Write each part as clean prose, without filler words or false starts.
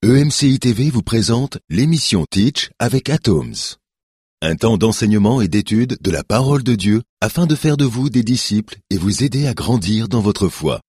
EMCI TV vous présente l'émission Teach avec Atoms. Un temps d'enseignement et d'étude de la parole de Dieu afin de faire de vous des disciples et vous aider à grandir dans votre foi.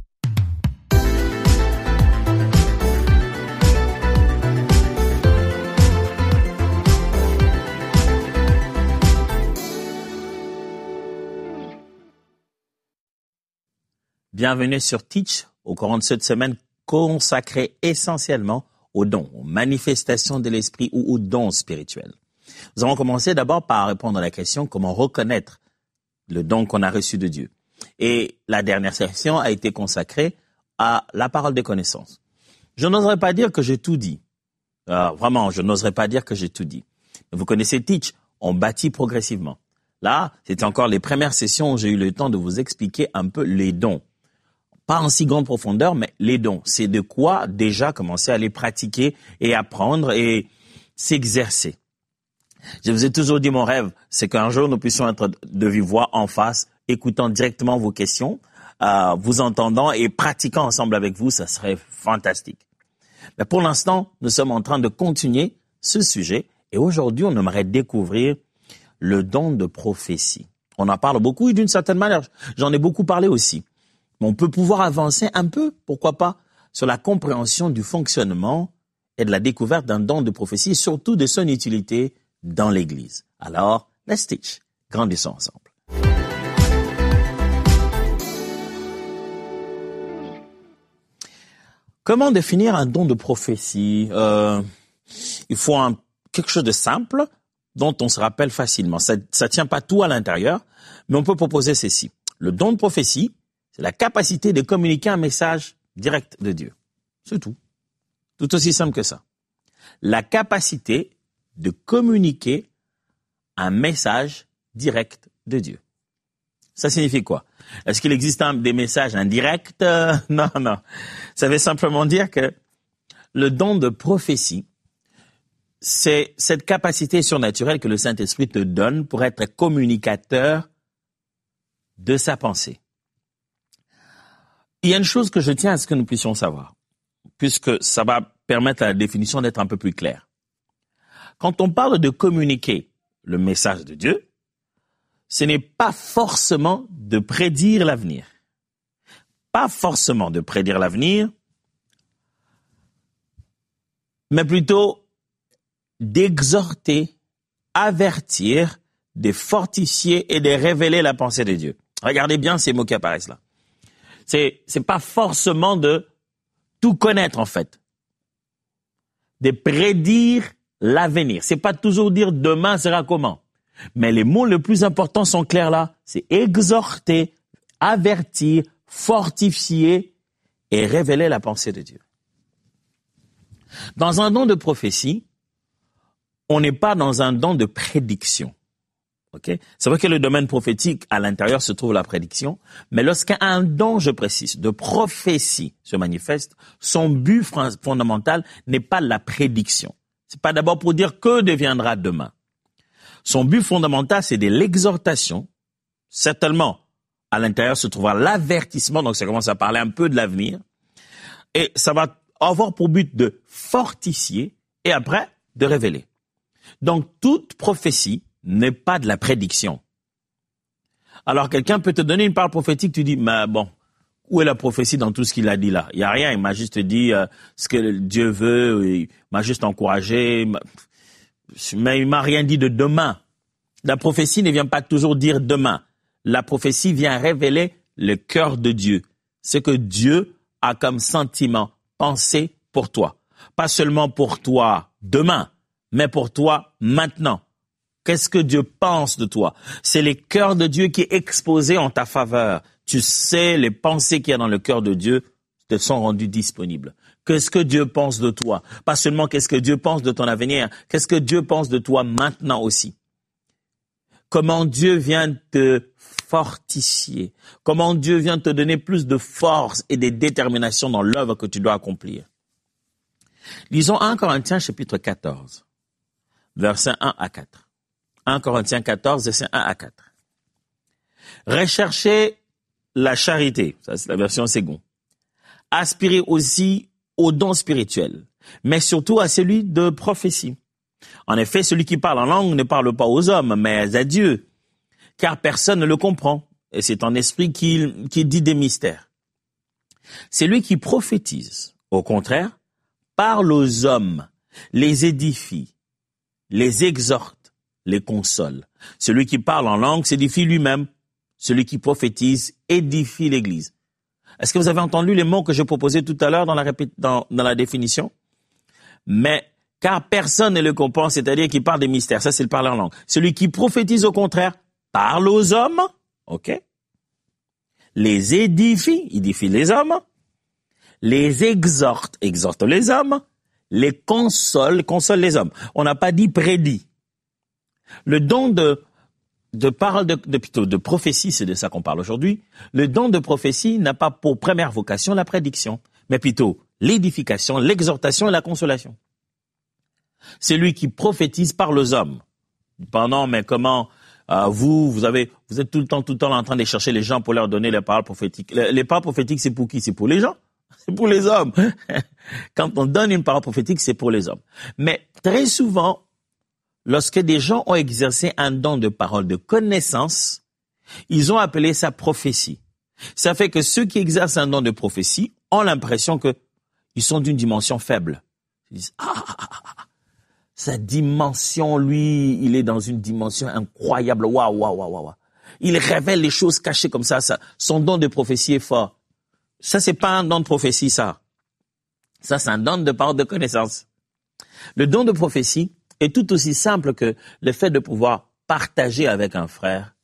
Bienvenue sur Teach, au courant de cette semaine consacrée essentiellement aux dons, aux manifestations de l'esprit ou aux dons spirituels. Nous allons commencer d'abord par répondre à la question comment reconnaître le don qu'on a reçu de Dieu. Et la dernière session a été consacrée à la parole de connaissance. Je n'oserais pas dire que j'ai tout dit. Vraiment, je n'oserais pas dire que j'ai tout dit. Vous connaissez Teach, on bâtit progressivement. Là, c'était encore les premières sessions où j'ai eu le temps de vous expliquer un peu les dons. Pas en si grande profondeur, mais les dons. C'est de quoi déjà commencer à les pratiquer et apprendre et s'exercer. Je vous ai toujours dit, mon rêve, c'est qu'un jour nous puissions être de vive voix en face, écoutant directement vos questions, vous entendant et pratiquant ensemble avec vous, ça serait fantastique. Mais pour l'instant, nous sommes en train de continuer ce sujet et aujourd'hui, on aimerait découvrir le don de prophétie. On en parle beaucoup et d'une certaine manière, j'en ai beaucoup parlé aussi. Mais on peut pouvoir avancer un peu, pourquoi pas, sur la compréhension du fonctionnement et de la découverte d'un don de prophétie et surtout de son utilité dans l'Église. Alors, let's teach. Grandissons ensemble. Comment définir un don de prophétie? Il faut quelque chose de simple dont on se rappelle facilement. Ça tient pas tout à l'intérieur, mais on peut proposer ceci. Le don de prophétie, c'est la capacité de communiquer un message direct de Dieu. C'est tout. Tout aussi simple que ça. La capacité de communiquer un message direct de Dieu. Ça signifie quoi? Est-ce qu'il existe des messages indirects? Non. Ça veut simplement dire que le don de prophétie, c'est cette capacité surnaturelle que le Saint-Esprit te donne pour être communicateur de sa pensée. Il y a une chose que je tiens à ce que nous puissions savoir, puisque ça va permettre à la définition d'être un peu plus claire. Quand on parle de communiquer le message de Dieu, ce n'est pas forcément de prédire l'avenir. Pas forcément de prédire l'avenir, mais plutôt d'exhorter, avertir, de fortifier et de révéler la pensée de Dieu. Regardez bien ces mots qui apparaissent là. C'est pas forcément de tout connaître, en fait. De prédire l'avenir. C'est pas toujours dire demain sera comment. Mais les mots les plus importants sont clairs là. C'est exhorter, avertir, fortifier et révéler la pensée de Dieu. Dans un don de prophétie, on n'est pas dans un don de prédiction. Okay? C'est vrai que le domaine prophétique, à l'intérieur, se trouve la prédiction, mais lorsqu'un don, je précise, de prophétie se manifeste, son but fondamental n'est pas la prédiction. C'est pas d'abord pour dire que deviendra demain. Son but fondamental, c'est de l'exhortation. Certainement, à l'intérieur se trouvera l'avertissement, donc ça commence à parler un peu de l'avenir, et ça va avoir pour but de fortifier et après de révéler. Donc, toute prophétie n'est pas de la prédiction. Alors, quelqu'un peut te donner une parole prophétique, tu dis, mais bon, où est la prophétie dans tout ce qu'il a dit là? Il n'y a rien, il m'a juste dit ce que Dieu veut, il m'a juste encouragé, mais il m'a rien dit de demain. La prophétie ne vient pas toujours dire demain. La prophétie vient révéler le cœur de Dieu, ce que Dieu a comme sentiment, pensé pour toi. Pas seulement pour toi demain, mais pour toi maintenant. Qu'est-ce que Dieu pense de toi? C'est le cœur de Dieu qui est exposé en ta faveur. Tu sais, les pensées qu'il y a dans le cœur de Dieu te sont rendues disponibles. Qu'est-ce que Dieu pense de toi? Pas seulement qu'est-ce que Dieu pense de ton avenir, qu'est-ce que Dieu pense de toi maintenant aussi? Comment Dieu vient te fortifier? Comment Dieu vient te donner plus de force et de détermination dans l'œuvre que tu dois accomplir? Lisons 1 Corinthiens chapitre 14, versets 1 à 4. 1 Corinthiens 14, versets 1 à 4. Recherchez la charité, ça c'est la version second. Aspirez aussi aux dons spirituels, mais surtout à celui de prophétie. En effet, celui qui parle en langue ne parle pas aux hommes, mais à Dieu, car personne ne le comprend, et c'est en esprit qu'il dit des mystères. Celui qui prophétise, au contraire, parle aux hommes, les édifie, les exhorte, les console. Celui qui parle en langue s'édifie lui-même. Celui qui prophétise édifie l'Église. Est-ce que vous avez entendu les mots que je proposais tout à l'heure dans la définition? Mais, car personne ne le comprend, c'est-à-dire qu'il parle des mystères. Ça, c'est le parler en langue. Celui qui prophétise, au contraire, parle aux hommes, ok? Les édifie, édifie les hommes. Les exhorte, exhorte les hommes. Les console, console les hommes. On n'a pas dit prédit. Le don de parole de prophétie, c'est de ça qu'on parle aujourd'hui. Le don de prophétie n'a pas pour première vocation la prédiction, mais plutôt l'édification, l'exhortation et la consolation. Celui qui prophétise parle aux hommes. Pendant, mais comment vous êtes tout le temps en train de chercher les gens pour leur donner les paroles prophétiques. Les paroles prophétiques, c'est pour qui? C'est pour les gens. C'est pour les hommes. Quand on donne une parole prophétique, c'est pour les hommes. Mais très souvent, lorsque des gens ont exercé un don de parole de connaissance, ils ont appelé ça prophétie. Ça fait que ceux qui exercent un don de prophétie ont l'impression que ils sont d'une dimension faible. Ils disent, sa dimension, lui, il est dans une dimension incroyable. Waouh. Il révèle les choses cachées comme ça. Son don de prophétie est fort. Ça, c'est pas un don de prophétie, ça. Ça, c'est un don de parole de connaissance. Le don de prophétie est tout aussi simple que le fait de pouvoir partager avec un frère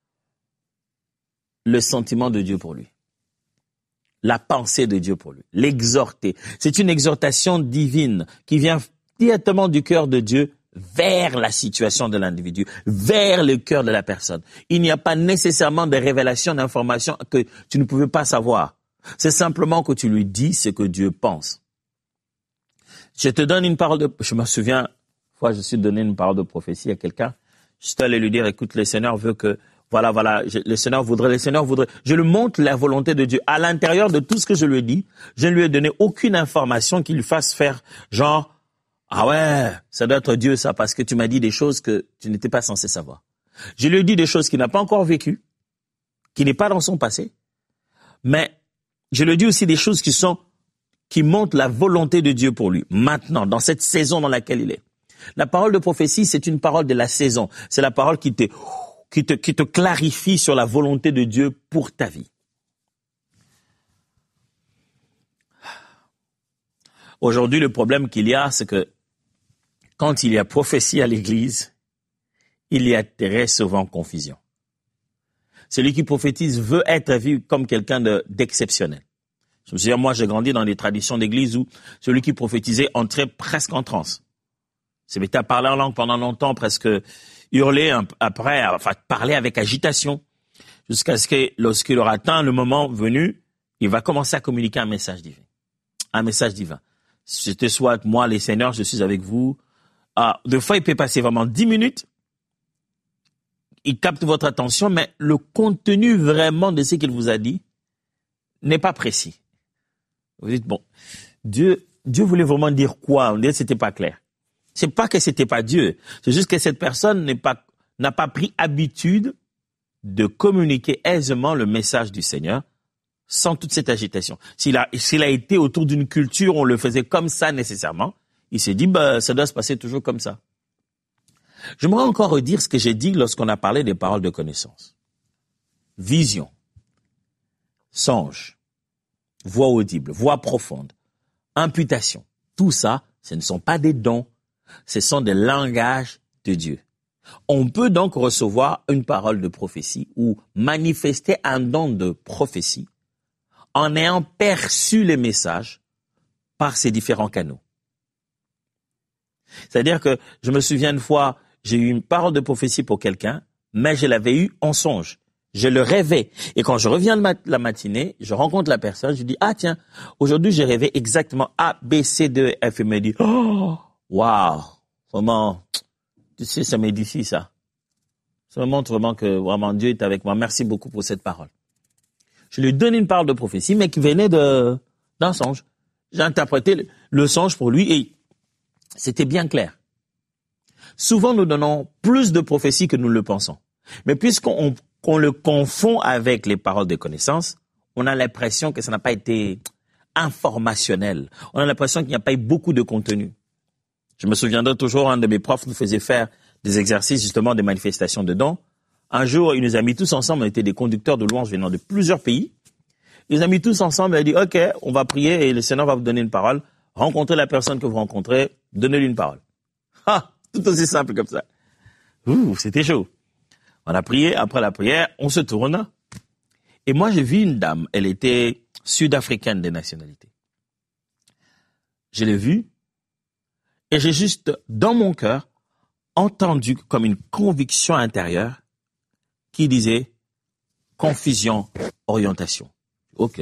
le sentiment de Dieu pour lui, la pensée de Dieu pour lui, l'exhorter. C'est une exhortation divine qui vient directement du cœur de Dieu vers la situation de l'individu, vers le cœur de la personne. Il n'y a pas nécessairement de révélation d'informations que tu ne pouvais pas savoir. C'est simplement que tu lui dis ce que Dieu pense. Je te donne une parole je me souviens, je suis donné une parole de prophétie à quelqu'un. Je suis allé lui dire, écoute, le Seigneur veut que, le Seigneur voudrait. Je lui montre la volonté de Dieu. À l'intérieur de tout ce que je lui ai dit, je ne lui ai donné aucune information qui lui fasse faire genre, ah ouais, ça doit être Dieu ça, parce que tu m'as dit des choses que tu n'étais pas censé savoir. Je lui ai dit des choses qu'il n'a pas encore vécues, qui n'est pas dans son passé, mais je lui ai dit aussi des choses qui montrent la volonté de Dieu pour lui, maintenant, dans cette saison dans laquelle il est. La parole de prophétie, c'est une parole de la saison. C'est la parole qui te clarifie sur la volonté de Dieu pour ta vie. Aujourd'hui, le problème qu'il y a, c'est que quand il y a prophétie à l'Église, il y a très souvent confusion. Celui qui prophétise veut être vu comme quelqu'un d'exceptionnel. Je me souviens, moi, j'ai grandi dans des traditions d'église où celui qui prophétisait entrait presque en transe. Se mettait à parler en langue pendant longtemps, presque hurler après, parler avec agitation, jusqu'à ce que, lorsqu'il aura atteint le moment venu, il va commencer à communiquer un message divin. Un message divin. C'était soit moi, les seigneurs, je suis avec vous. Des fois, il peut passer vraiment 10 minutes. Il capte votre attention, mais le contenu vraiment de ce qu'il vous a dit n'est pas précis. Vous dites, bon, Dieu voulait vraiment dire quoi? On dirait que c'était pas clair. C'est pas que c'était pas Dieu. C'est juste que cette personne n'a pas pris habitude de communiquer aisément le message du Seigneur sans toute cette agitation. S'il a été autour d'une culture, on le faisait comme ça nécessairement. Il s'est dit, ça doit se passer toujours comme ça. J'aimerais encore redire ce que j'ai dit lorsqu'on a parlé des paroles de connaissance. Vision, songe, voix audible, voix profonde, imputation. Tout ça, ce ne sont pas des dons, ce sont des langages de Dieu. On peut donc recevoir une parole de prophétie ou manifester un don de prophétie en ayant perçu les messages par ces différents canaux. C'est-à-dire que je me souviens une fois, j'ai eu une parole de prophétie pour quelqu'un, mais je l'avais eu en songe. Je le rêvais. Et quand je reviens la matinée, je rencontre la personne, je dis, tiens, aujourd'hui j'ai rêvé exactement A, B, C, D, F. Et me dit, waouh, vraiment, tu sais, ça m'édifie ça. Ça me montre vraiment que vraiment Dieu est avec moi. Merci beaucoup pour cette parole. Je lui donne une parole de prophétie, mais qui venait d'un songe. J'ai interprété le songe pour lui et c'était bien clair. Souvent, nous donnons plus de prophéties que nous le pensons. Mais puisqu'on le confond avec les paroles de connaissance, on a l'impression que ça n'a pas été informationnel. On a l'impression qu'il n'y a pas eu beaucoup de contenu. Je me souviendrai toujours, un de mes profs nous faisait faire des exercices, justement, des manifestations de dons. Un jour, il nous a mis tous ensemble, on était des conducteurs de louanges venant de plusieurs pays. Il nous a mis tous ensemble, il a dit, OK, on va prier et le Seigneur va vous donner une parole. Rencontrez la personne que vous rencontrez, donnez-lui une parole. Ah, tout aussi simple comme ça. C'était chaud. On a prié, après la prière, on se tourne. Et moi, j'ai vu une dame, elle était sud-africaine de nationalité. Je l'ai vue et j'ai juste, dans mon cœur, entendu comme une conviction intérieure qui disait confusion, orientation. OK.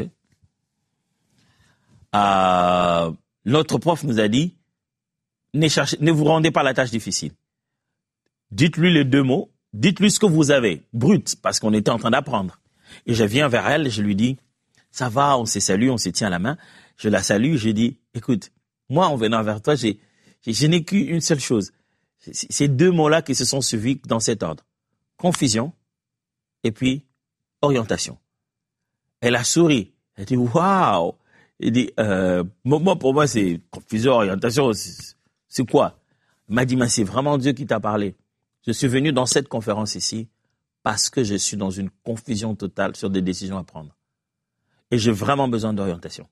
Notre prof nous a dit, ne vous rendez pas la tâche difficile. Dites-lui les 2 mots, dites-lui ce que vous avez, brut, parce qu'on était en train d'apprendre. Et je viens vers elle et je lui dis, ça va, on s'est salué, on se tient la main. Je la salue, je dis, écoute, moi en venant vers toi, je n'ai qu'une seule chose. Ces 2 mots-là qui se sont suivis dans cet ordre. Confusion et puis orientation. Elle a souri. Elle dit, waouh! Elle dit, pour moi, c'est confusion, orientation, c'est quoi? Elle m'a dit, mais c'est vraiment Dieu qui t'a parlé. Je suis venu dans cette conférence ici parce que je suis dans une confusion totale sur des décisions à prendre. Et j'ai vraiment besoin d'orientation.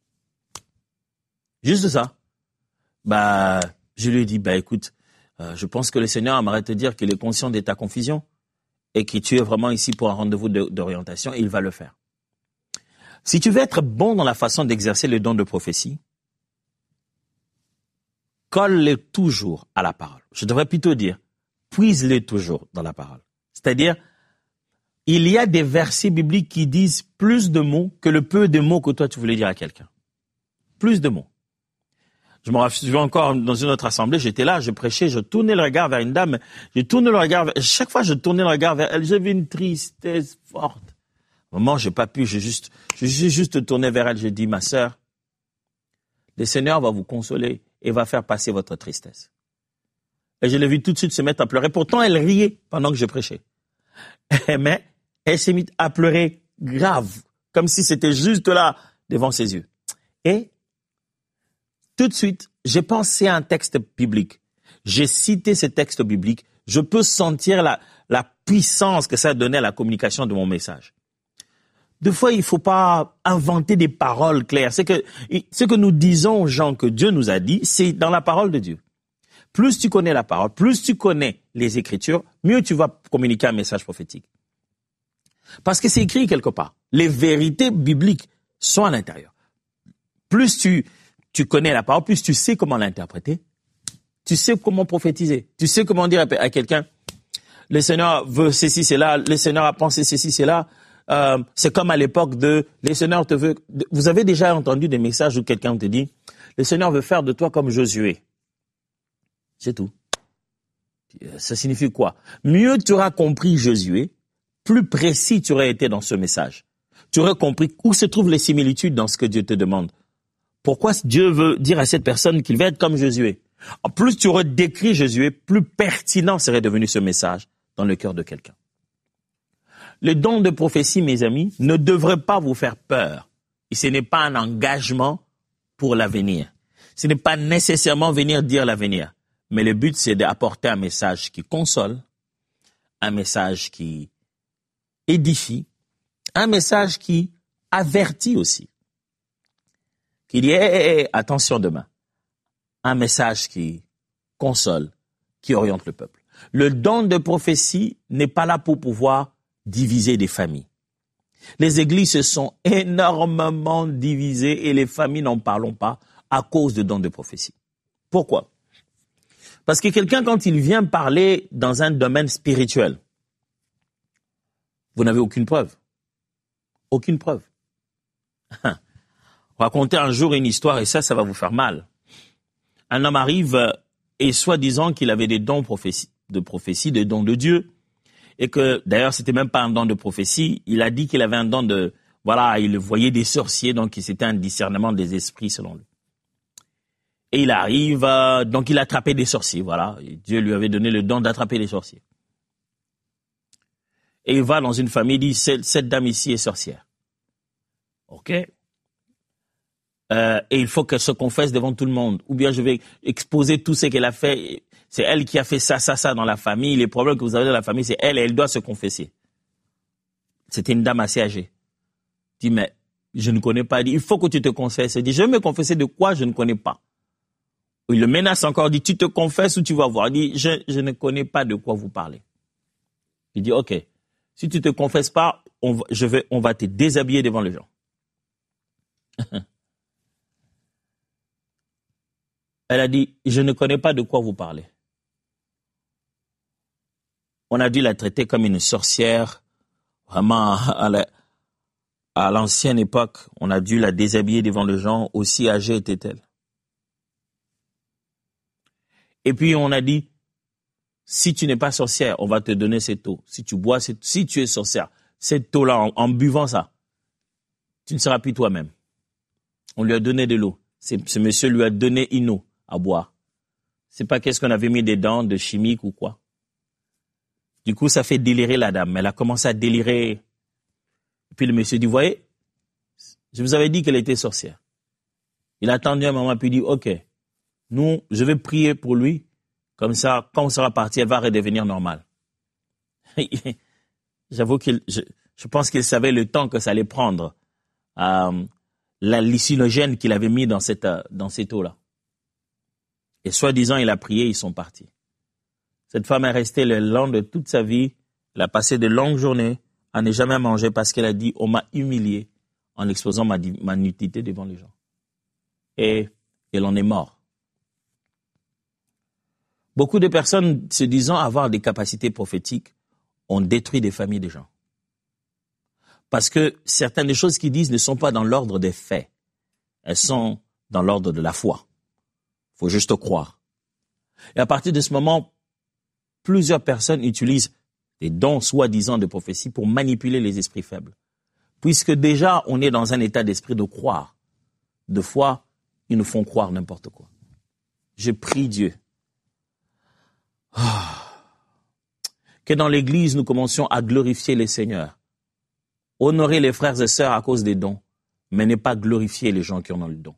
Juste ça. Je lui ai dit, écoute, je pense que le Seigneur aimerait te dire qu'il est conscient de ta confusion et que tu es vraiment ici pour un rendez-vous d'orientation et il va le faire. Si tu veux être bon dans la façon d'exercer le don de prophétie, colle-le toujours à la parole. Je devrais plutôt dire, puise-le toujours dans la parole. C'est-à-dire, il y a des versets bibliques qui disent plus de mots que le peu de mots que toi tu voulais dire à quelqu'un. Plus de mots. Je me souviens encore dans une autre assemblée, j'étais là, je prêchais, je tournais le regard vers une dame, chaque fois je tournais le regard vers elle, j'avais une tristesse forte. Au moment, j'ai pas pu, j'ai juste tourné vers elle, j'ai dit, ma sœur, le Seigneur va vous consoler et va faire passer votre tristesse. Et je l'ai vue tout de suite se mettre à pleurer. Pourtant, elle riait pendant que je prêchais. Mais elle s'est mise à pleurer grave, comme si c'était juste là, devant ses yeux. Et tout de suite, j'ai pensé à un texte biblique. J'ai cité ce texte biblique. Je peux sentir la puissance que ça donnait à la communication de mon message. Des fois, il ne faut pas inventer des paroles claires. Ce que nous disons aux gens que Dieu nous a dit, c'est dans la parole de Dieu. Plus tu connais la parole, plus tu connais les Écritures, mieux tu vas communiquer un message prophétique. Parce que c'est écrit quelque part. Les vérités bibliques sont à l'intérieur. Plus tu connais la parole, plus tu sais comment l'interpréter, tu sais comment prophétiser, tu sais comment dire à quelqu'un, le Seigneur veut ceci, cela, le Seigneur a pensé ceci, cela. C'est comme à l'époque le Seigneur te veut. Vous avez déjà entendu des messages où quelqu'un te dit, le Seigneur veut faire de toi comme Josué. C'est tout. Ça signifie quoi? Mieux tu auras compris Josué, plus précis tu aurais été dans ce message. Tu aurais compris où se trouvent les similitudes dans ce que Dieu te demande. Pourquoi Dieu veut dire à cette personne qu'il va être comme Josué? En plus tu aurais décrit Josué, plus pertinent serait devenu ce message dans le cœur de quelqu'un. Le don de prophétie, mes amis, ne devrait pas vous faire peur. Et ce n'est pas un engagement pour l'avenir. Ce n'est pas nécessairement venir dire l'avenir. Mais le but, c'est d'apporter un message qui console, un message qui édifie, un message qui avertit aussi. Qui dit, attention demain. Un message qui console, qui oriente le peuple. Le don de prophétie n'est pas là pour pouvoir diviser des familles. Les églises se sont énormément divisées et les familles n'en parlons pas à cause de dons de prophétie. Pourquoi? Parce que quelqu'un, quand il vient parler dans un domaine spirituel, vous n'avez aucune preuve. Aucune preuve. Racontez un jour une histoire et ça va vous faire mal. Un homme arrive et soi-disant qu'il avait des dons de prophétie, des dons de Dieu, et que d'ailleurs c'était même pas un don de prophétie, il a dit qu'il avait un don il voyait des sorciers, donc c'était un discernement des esprits selon lui. Et il arrive, donc il attrapait des sorciers, voilà. Et Dieu lui avait donné le don d'attraper les sorciers. Et il va dans une famille, il dit, cette dame ici est sorcière. OK? Et il faut qu'elle se confesse devant tout le monde. Ou bien je vais exposer tout ce qu'elle a fait. C'est elle qui a fait ça dans la famille. Les problèmes que vous avez dans la famille, c'est elle et elle doit se confesser. C'était une dame assez âgée. Il dit, mais je ne connais pas. Il dit, il faut que tu te confesses. Il dit, je vais me confesser de quoi je ne connais pas. Il le menace encore, il dit, tu te confesses ou tu vas voir. Il dit, je ne connais pas de quoi vous parlez. Il dit, OK, si tu te confesses pas, on va te déshabiller devant les gens. Elle a dit, je ne connais pas de quoi vous parlez. On a dû la traiter comme une sorcière, vraiment à l'ancienne époque. On a dû la déshabiller devant les gens, aussi âgée était-elle. Et puis on a dit, si tu n'es pas sorcière, on va te donner cette eau. Si tu bois, si tu es sorcière, cette eau-là, en buvant ça, tu ne seras plus toi-même. On lui a donné de l'eau. Ce monsieur lui a donné une eau à boire. C'est pas qu'est-ce qu'on avait mis dedans, de chimique ou quoi. Du coup, ça fait délirer la dame. Elle a commencé à délirer. Et puis le monsieur dit, vous voyez, je vous avais dit qu'elle était sorcière. Il a attendu un moment, puis il dit, OK, je vais prier pour lui. Comme ça, quand on sera parti, elle va redevenir normale. J'avoue je pense qu'il savait le temps que ça allait prendre. L'hallucinogène qu'il avait mis dans cette eau-là. Et soi-disant, il a prié, ils sont partis. Cette femme est restée le long de toute sa vie. Elle a passé de longues journées à ne jamais manger parce qu'elle a dit, on m'a humilié en exposant ma nudité devant les gens. Et elle en est morte. Beaucoup de personnes se disant avoir des capacités prophétiques ont détruit des familles de gens. Parce que certaines des choses qu'ils disent ne sont pas dans l'ordre des faits. Elles sont dans l'ordre de la foi. Il faut juste croire. Et à partir de ce moment, plusieurs personnes utilisent des dons soi-disant de prophétie pour manipuler les esprits faibles. Puisque déjà, on est dans un état d'esprit de croire. De foi, ils nous font croire n'importe quoi. Je prie Dieu. Que dans l'Église, nous commencions à glorifier les seigneurs. Honorer les frères et sœurs à cause des dons, mais ne pas glorifier les gens qui en ont le don.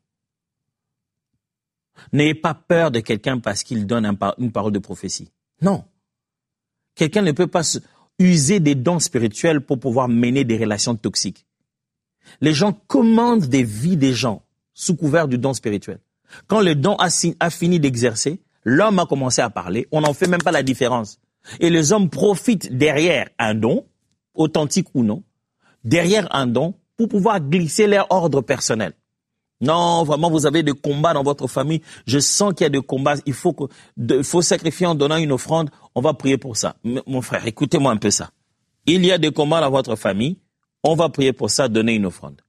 N'ayez pas peur de quelqu'un parce qu'il donne une parole de prophétie. Non. Quelqu'un ne peut pas user des dons spirituels pour pouvoir mener des relations toxiques. Les gens commandent des vies des gens sous couvert du don spirituel. Quand le don a fini d'exercer, l'homme a commencé à parler, on n'en fait même pas la différence. Et les hommes profitent derrière un don, authentique ou non, derrière un don, pour pouvoir glisser leur ordre personnel. Non, vraiment, vous avez des combats dans votre famille. Je sens qu'il y a des combats. Il faut sacrifier en donnant une offrande. On va prier pour ça. Mon frère, écoutez-moi un peu ça. Il y a des combats dans votre famille. On va prier pour ça, donner une offrande.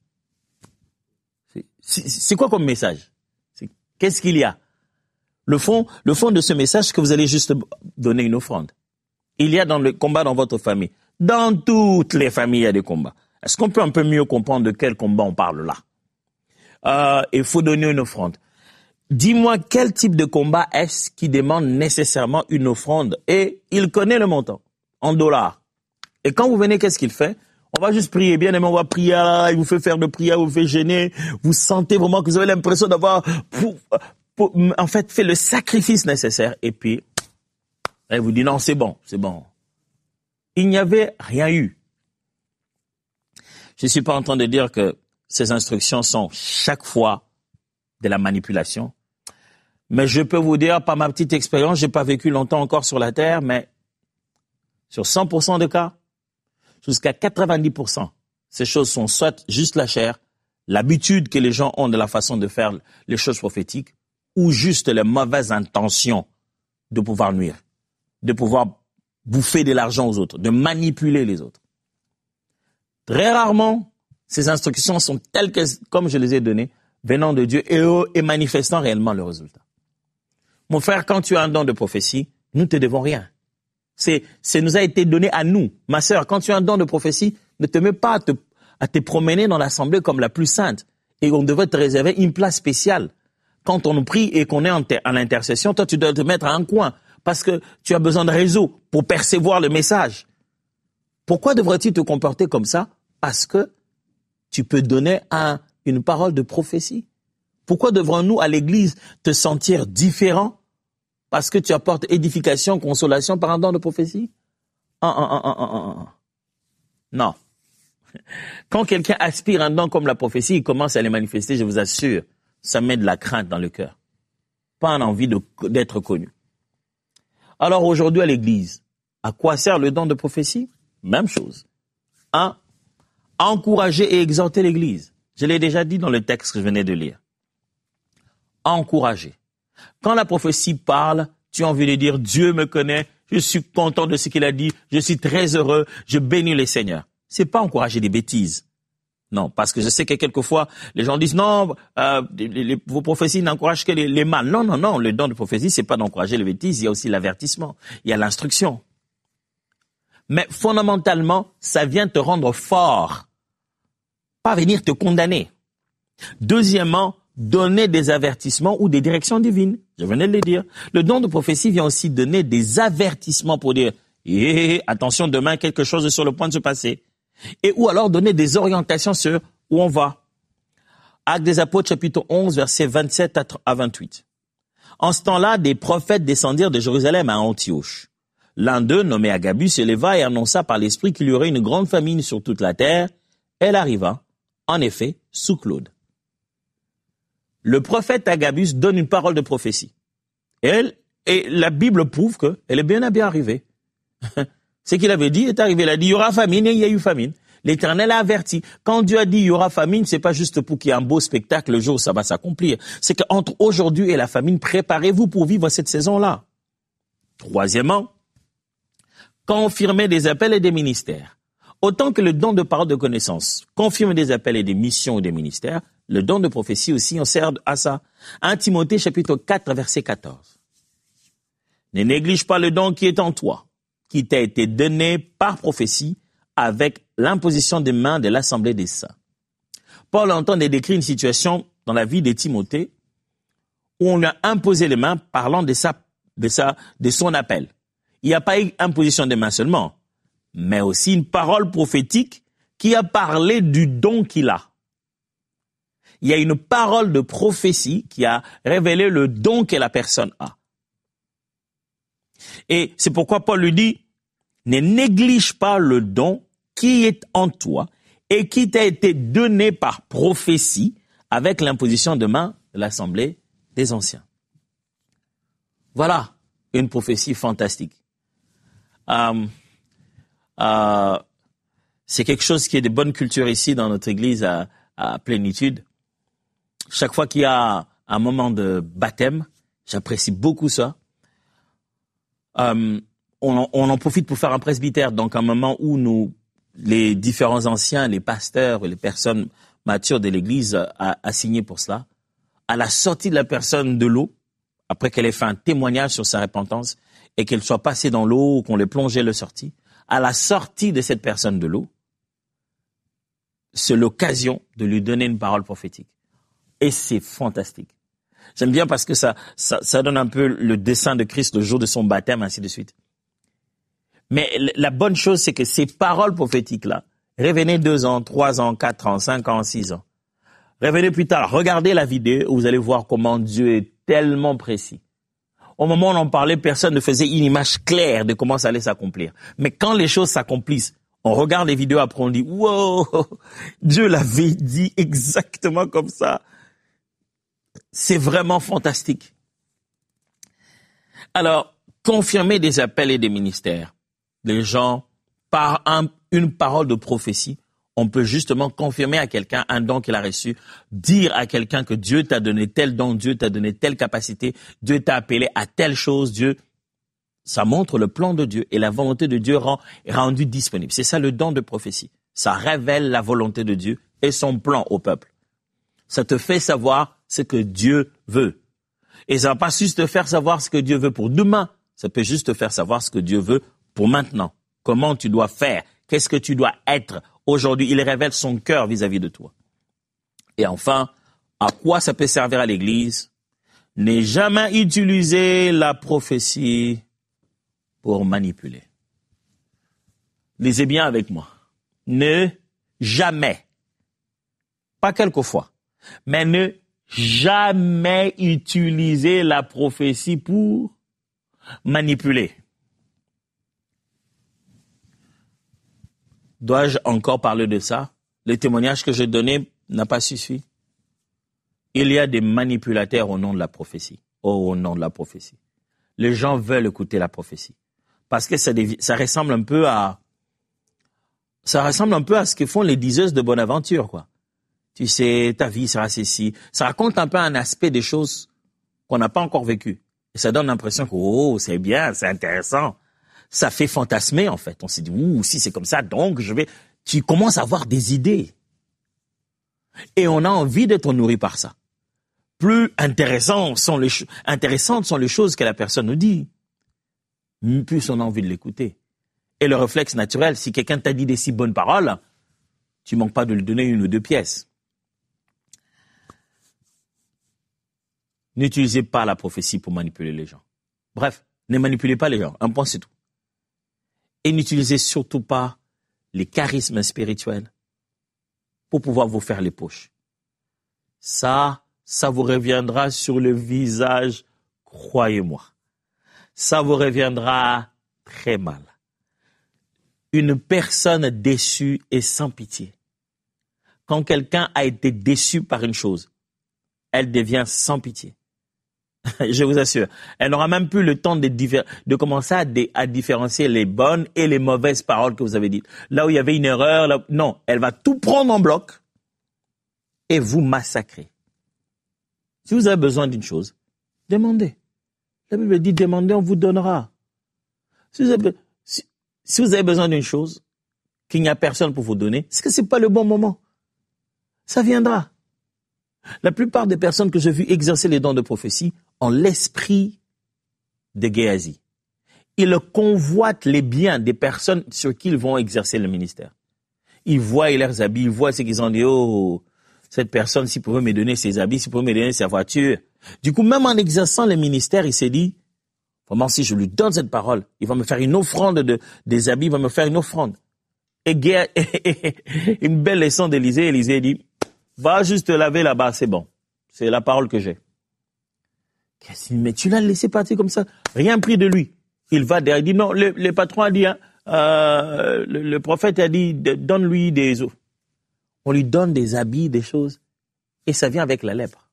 C'est quoi comme message? Qu'est-ce qu'il y a? Le fond de ce message, c'est que vous allez juste donner une offrande. Il y a dans le combat dans votre famille. Dans toutes les familles, il y a des combats. Est-ce qu'on peut un peu mieux comprendre de quel combat on parle là? Il faut donner une offrande. Dis-moi quel type de combat est-ce qui demande nécessairement une offrande? Et il connaît le montant, en dollars. Et quand vous venez, qu'est-ce qu'il fait? On va juste prier, bien aimé, on va prier, il vous fait faire de prière, il vous fait gêner, vous sentez vraiment que vous avez l'impression d'avoir, en fait, fait le sacrifice nécessaire. Et puis, elle vous dit non, c'est bon. Il n'y avait rien eu. Je ne suis pas en train de dire que ces instructions sont chaque fois de la manipulation. Mais je peux vous dire, par ma petite expérience, j'ai pas vécu longtemps encore sur la terre, mais sur 100% de cas, jusqu'à 90%, ces choses sont soit juste la chair, l'habitude que les gens ont de la façon de faire les choses prophétiques, ou juste les mauvaises intentions de pouvoir nuire, de pouvoir bouffer de l'argent aux autres, de manipuler les autres. Très rarement, ces instructions sont telles que, comme je les ai données, venant de Dieu et manifestant réellement le résultat. Mon frère, quand tu as un don de prophétie, nous ne te devons rien. C'est nous a été donné à nous. Ma sœur, quand tu as un don de prophétie, ne te mets pas à te promener dans l'assemblée comme la plus sainte. Et on devrait te réserver une place spéciale. quand on nous prie et qu'on est en l'intercession, toi, tu dois te mettre à un coin parce que tu as besoin de réseau pour percevoir le message. Pourquoi devrais-tu te comporter comme ça? Parce que tu peux donner une parole de prophétie. Pourquoi devrons-nous à l'église te sentir différent parce que tu apportes édification, consolation par un don de prophétie? Non. Quand quelqu'un aspire un don comme la prophétie, il commence à les manifester, je vous assure, ça met de la crainte dans le cœur. Pas une envie d'être connu. Alors aujourd'hui à l'église, à quoi sert le don de prophétie? Même chose. 1. Encourager et exhorter l'église. Je l'ai déjà dit dans le texte que je venais de lire. Encourager. Quand la prophétie parle, tu as envie de dire, Dieu me connaît, je suis content de ce qu'il a dit, je suis très heureux, je bénis le Seigneur. C'est pas encourager des bêtises. Non, parce que je sais que quelquefois, les gens disent, non, vos prophéties n'encouragent que les mal. Non, le don de prophétie, c'est pas d'encourager les bêtises, il y a aussi l'avertissement, il y a l'instruction. Mais fondamentalement, ça vient te rendre fort, pas venir te condamner. Deuxièmement, donner des avertissements ou des directions divines. Je venais de le dire. Le don de prophétie vient aussi donner des avertissements pour dire, attention, demain, quelque chose est sur le point de se passer. Et ou alors donner des orientations sur où on va. Actes des Apôtres, chapitre 11, versets 27 à 28. En ce temps-là, des prophètes descendirent de Jérusalem à Antioche. L'un d'eux, nommé Agabus, se leva et annonça par l'Esprit qu'il y aurait une grande famine sur toute la terre. Elle arriva, en effet, sous Claude. Le prophète Agabus donne une parole de prophétie. Et la Bible prouve qu'elle est bien arrivée. Ce qu'il avait dit est arrivé. Il a dit, il y aura famine et il y a eu famine. L'Éternel a averti. Quand Dieu a dit, il y aura famine, c'est pas juste pour qu'il y ait un beau spectacle le jour où ça va s'accomplir. C'est qu'entre aujourd'hui et la famine, préparez-vous pour vivre cette saison-là. Troisièmement, confirmer des appels et des ministères. Autant que le don de parole de connaissance confirme des appels et des missions ou des ministères, le don de prophétie aussi en sert à ça. 1 Timothée chapitre 4 verset 14. Ne néglige pas le don qui est en toi, qui t'a été donné par prophétie avec l'imposition des mains de l'Assemblée des saints. Paul entend et décrit une situation dans la vie de Timothée où on lui a imposé les mains parlant de son appel. Il n'y a pas eu imposition des mains seulement, mais aussi une parole prophétique qui a parlé du don qu'il a. Il y a une parole de prophétie qui a révélé le don que la personne a. Et c'est pourquoi Paul lui dit, ne néglige pas le don qui est en toi et qui t'a été donné par prophétie avec l'imposition de main de l'Assemblée des anciens. Voilà une prophétie fantastique. C'est quelque chose qui est de bonne culture ici dans notre église à Plénitude. Chaque fois qu'il y a un moment de baptême, j'apprécie beaucoup ça. On en profite pour faire un presbytère, donc un moment où les différents anciens, les pasteurs, les personnes matures de l'église assignées pour cela, à la sortie de la personne de l'eau, après qu'elle ait fait un témoignage sur sa repentance et qu'elle soit passée dans l'eau ou qu'on l'ait plongée le sortie, à la sortie de cette personne de l'eau, c'est l'occasion de lui donner une parole prophétique. Et c'est fantastique. J'aime bien parce que ça donne un peu le dessein de Christ le jour de son baptême, ainsi de suite. Mais la bonne chose, c'est que ces paroles prophétiques-là, revenez 2 ans, 3 ans, 4 ans, 5 ans, 6 ans. Revenez plus tard, regardez la vidéo où vous allez voir comment Dieu est tellement précis. Au moment où on en parlait, personne ne faisait une image claire de comment ça allait s'accomplir. Mais quand les choses s'accomplissent, on regarde les vidéos après, on dit « Wow, Dieu l'avait dit exactement comme ça ». C'est vraiment fantastique. Alors, confirmer des appels et des ministères. Les gens, par une parole de prophétie, on peut justement confirmer à quelqu'un un don qu'il a reçu, dire à quelqu'un que Dieu t'a donné tel don, Dieu t'a donné telle capacité, Dieu t'a appelé à telle chose, ça montre le plan de Dieu et la volonté de Dieu est rendue disponible. C'est ça le don de prophétie. Ça révèle la volonté de Dieu et son plan au peuple. Ça te fait savoir ce que Dieu veut. Et ça va pas juste te faire savoir ce que Dieu veut pour demain. Ça peut juste te faire savoir ce que Dieu veut pour maintenant. Comment tu dois faire. Qu'est-ce que tu dois être aujourd'hui. Il révèle son cœur vis-à-vis de toi. Et enfin, à quoi ça peut servir à l'Église? Ne jamais utiliser la prophétie pour manipuler. Lisez bien avec moi. Ne jamais, pas quelquefois, mais ne jamais utiliser la prophétie pour manipuler. Dois-je encore parler de ça? Le témoignage que j'ai donné n'a pas suffi. Il y a des manipulateurs au nom de la prophétie. Au nom de la prophétie. Les gens veulent écouter la prophétie. Parce que ça ressemble un peu à ce que font les diseuses de bonne aventure, quoi. Tu sais, ta vie sera ceci. Ça raconte un peu un aspect des choses qu'on n'a pas encore vécues. Et ça donne l'impression que, oh, c'est bien, c'est intéressant. Ça fait fantasmer, en fait. On s'est dit, ouh, si c'est comme ça, donc tu commences à avoir des idées. Et on a envie d'être nourri par ça. Plus intéressantes sont les choses que la personne nous dit, plus on a envie de l'écouter. Et le réflexe naturel, si quelqu'un t'a dit des si bonnes paroles, tu manques pas de lui donner 1 ou 2 pièces. N'utilisez pas la prophétie pour manipuler les gens. Bref, ne manipulez pas les gens. Un point, c'est tout. Et n'utilisez surtout pas les charismes spirituels pour pouvoir vous faire les poches. Ça vous reviendra sur le visage, croyez-moi. Ça vous reviendra très mal. Une personne déçue est sans pitié. Quand quelqu'un a été déçu par une chose, elle devient sans pitié. Je vous assure. Elle n'aura même plus le temps de commencer à différencier les bonnes et les mauvaises paroles que vous avez dites. Là où il y avait une erreur, non, elle va tout prendre en bloc et vous massacrer. Si vous avez besoin d'une chose, demandez. La Bible dit, demandez, on vous donnera. Si vous avez besoin d'une chose qu'il n'y a personne pour vous donner, c'est que ce n'est pas le bon moment. Ça viendra. La plupart des personnes que j'ai vues exercer les dons de prophétie ont l'esprit de Géasi. Ils convoitent les biens des personnes sur qui ils vont exercer le ministère. Ils voient leurs habits, ils voient ce qu'ils ont dit, oh, cette personne, s'il pouvait me donner ses habits, s'il pouvait me donner sa voiture. Du coup, même en exerçant le ministère, il s'est dit, vraiment, si je lui donne cette parole, il va me faire une offrande des habits, il va me faire une offrande. Et une belle leçon d'Élisée. Élisée dit, va juste te laver là-bas, c'est bon. C'est la parole que j'ai. Mais tu l'as laissé partir comme ça, rien pris de lui. Il va derrière, il dit, non, le patron a dit, le prophète a dit, donne-lui des eaux. On lui donne des habits, des choses, et ça vient avec la lèpre.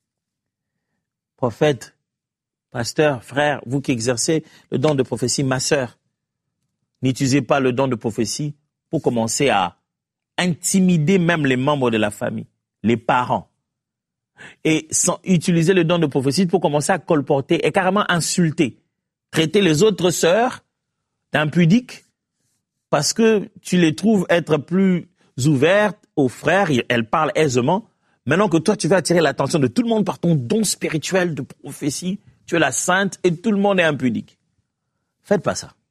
Prophète, pasteur, frère, vous qui exercez le don de prophétie, ma sœur, n'utilisez pas le don de prophétie pour commencer à intimider même les membres de la famille, les parents. Et sans utiliser le don de prophétie pour commencer à colporter et carrément insulter, traiter les autres sœurs d'impudiques parce que tu les trouves être plus ouvertes aux frères, elles parlent aisément. Maintenant que toi, tu vas attirer l'attention de tout le monde par ton don spirituel de prophétie, tu es la sainte et tout le monde est impudique. Faites pas ça.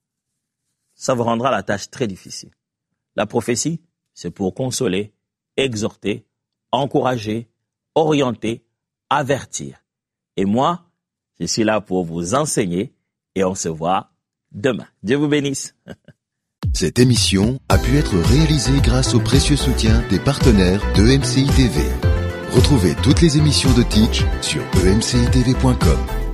Ça vous rendra la tâche très difficile. La prophétie, c'est pour consoler, exhorter, encourager, orienter, avertir. Et moi, je suis là pour vous enseigner et on se voit demain. Dieu vous bénisse. Cette émission a pu être réalisée grâce au précieux soutien des partenaires de MCI TV. Retrouvez toutes les émissions de Teach sur emcitv.com.